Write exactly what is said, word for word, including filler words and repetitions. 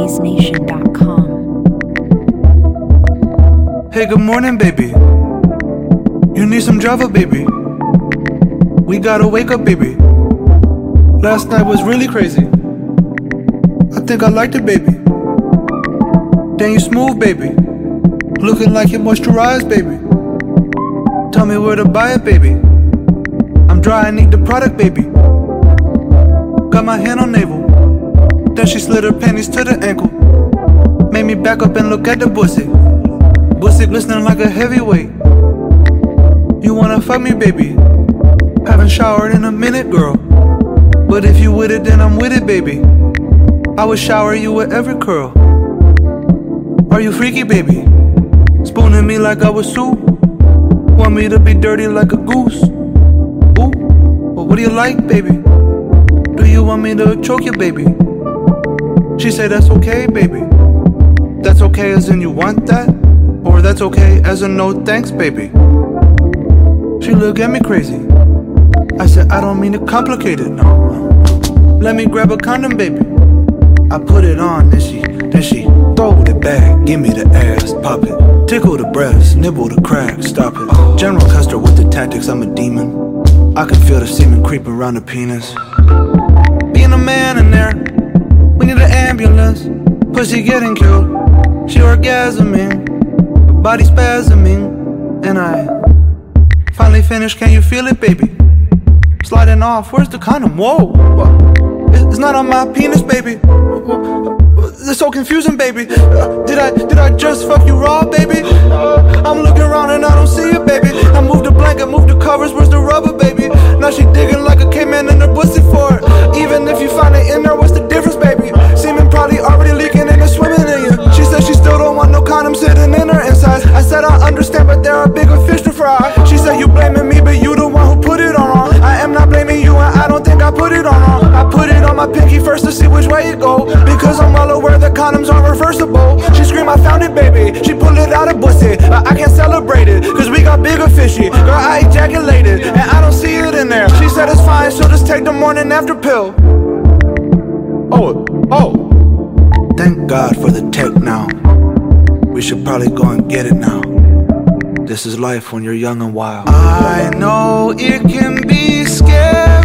blaze nation dot com. Hey, good morning, baby. You need some Java, baby. We gotta wake up, baby. Last night was really crazy. I think I liked it, baby. Then you smooth, baby. Looking like you moisturized, baby. Tell me where to buy it, baby. I'm dry, I need the product, baby. Got my hand on navel. Then she slid her panties to the ankle. Made me back up and look at the pussy. Pussy glistening like a heavyweight. You wanna fuck me, baby? Haven't showered in a minute, girl. But if you with it, then I'm with it, baby. I would shower you with every curl. Are you freaky, baby? Spooning me like I was soup. Want me to be dirty like a goose. Ooh, well, what do you like, baby? Do you want me to choke you, baby? She said that's okay, baby. That's okay as in you want that? Or that's okay as in no thanks, baby. She looked at me crazy. I said I don't mean to complicate it, no. Let me grab a condom, baby. I put it on, then she, then she throw it back. Give me the ass, pop it. Tickle the breast, nibble the crack, stop it. General Custer with the tactics, I'm a demon. I can feel the semen creep around the penis. Being a man in there, we need an ambulance. Pussy getting killed, she orgasming, her body spasming. And I finally finished, can you feel it, baby? Sliding off, where's the condom? Whoa, it's not on my penis, baby. It's so confusing, baby. uh, Did I, did I just fuck you raw, baby? uh, I'm looking around and I don't see it, baby. I moved the blanket, moved the covers, where's the rubber, baby? Now she digging like a caveman in her pussy for it. Even if you find it in there, what's the difference, baby? Semen probably already leaking and it's swimming in you. She said she still don't want no condom sitting in her insides. I said I understand, but there are bigger fish to fry. She said you blaming me, but you the one who put it on wrong. I am not blaming you and I don't think I put it on wrong. I put it on my pinky first to see which way it go, because I'm well aware that condoms aren't reversible. She screamed, I found it, baby. She pulled it out of pussy. I, I can't celebrate it, cause we got bigger fishy. Girl, I ejaculated, and I don't see it in there. She said it's fine, she'll just take the morning after pill. Oh, oh. Thank God for the tech now. We should probably go and get it now. This is life when you're young and wild. I know it can be scary.